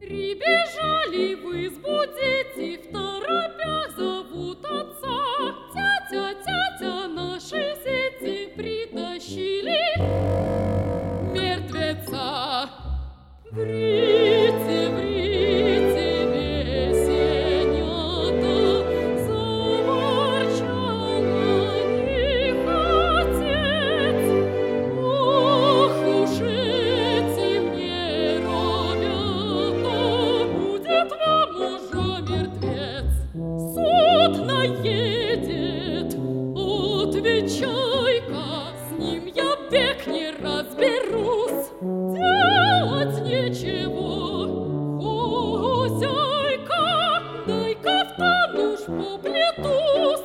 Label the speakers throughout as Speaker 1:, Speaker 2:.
Speaker 1: Прибежали в избу дети, второпях зовут отца. Тятя, тятя, наши сети притащили мертвеца. Врите, врите, весенята, заворчал на них отец. Ох уж эти мне робята, будет вам уже мертвец. Суд наедет, отвечай-ка, с ним я век не разберусь. Делать нечего, хозяйка, дай кафтан уж поплетусь.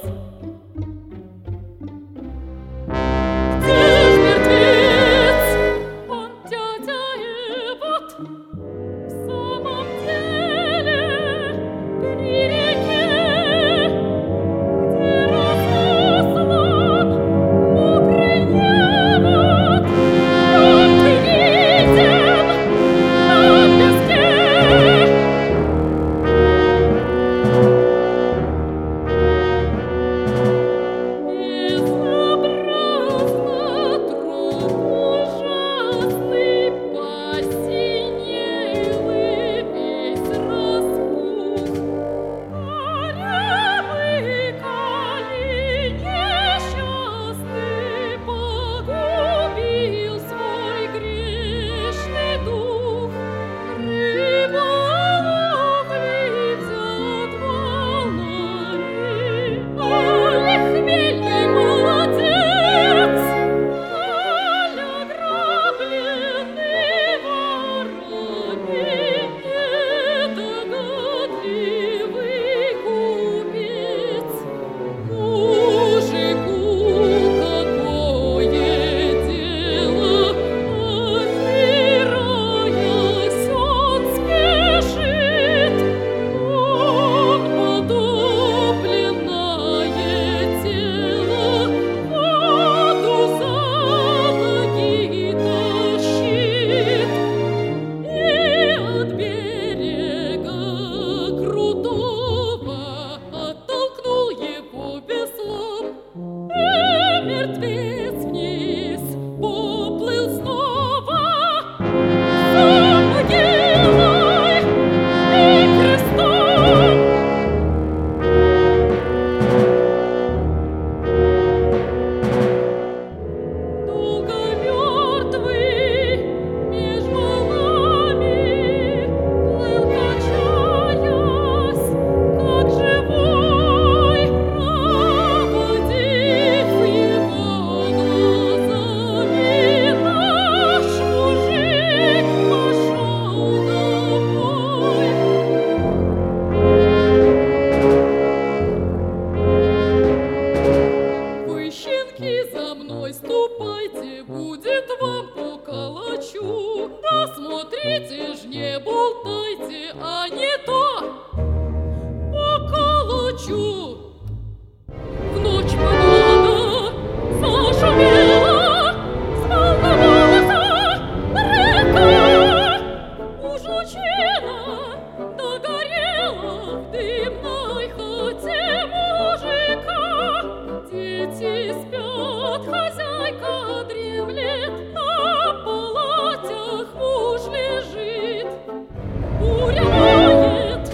Speaker 1: Где ж мертвец, пан дядя Эвот? В самом деле при реке, где разослан мокрый невод, как виден на песке. Безобразно труп ужасный посинел и весь распух. Корявый колень несчастный погубил свой грешный дух. Рыболовли взят волнами, али хмельный молодец, али ограбленный ворами, недогадливый купец. Мужику какое дело, озираясь, он спешит. Он потопленное тело в воду за ноги тащит и от берега крутого оттолкнул его веслом. И мертвец вниз поплыл снова за могилой и крестом. Долго мертвый меж волнами плыл, качаясь, как живой, проводив его глазами, наш мужик пошел домой. Вы, щенки, за мной ступайте, будет вам по калачу. Да смотрите ж, не болтайте, а не то по калачу. В ночь погода зашумела, сволновалась река. Уж лучина догорела в дымной хате мужика. Дети спят, хозяйка дремлет, на палатях муж лежит. Буря воет,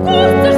Speaker 1: Пусть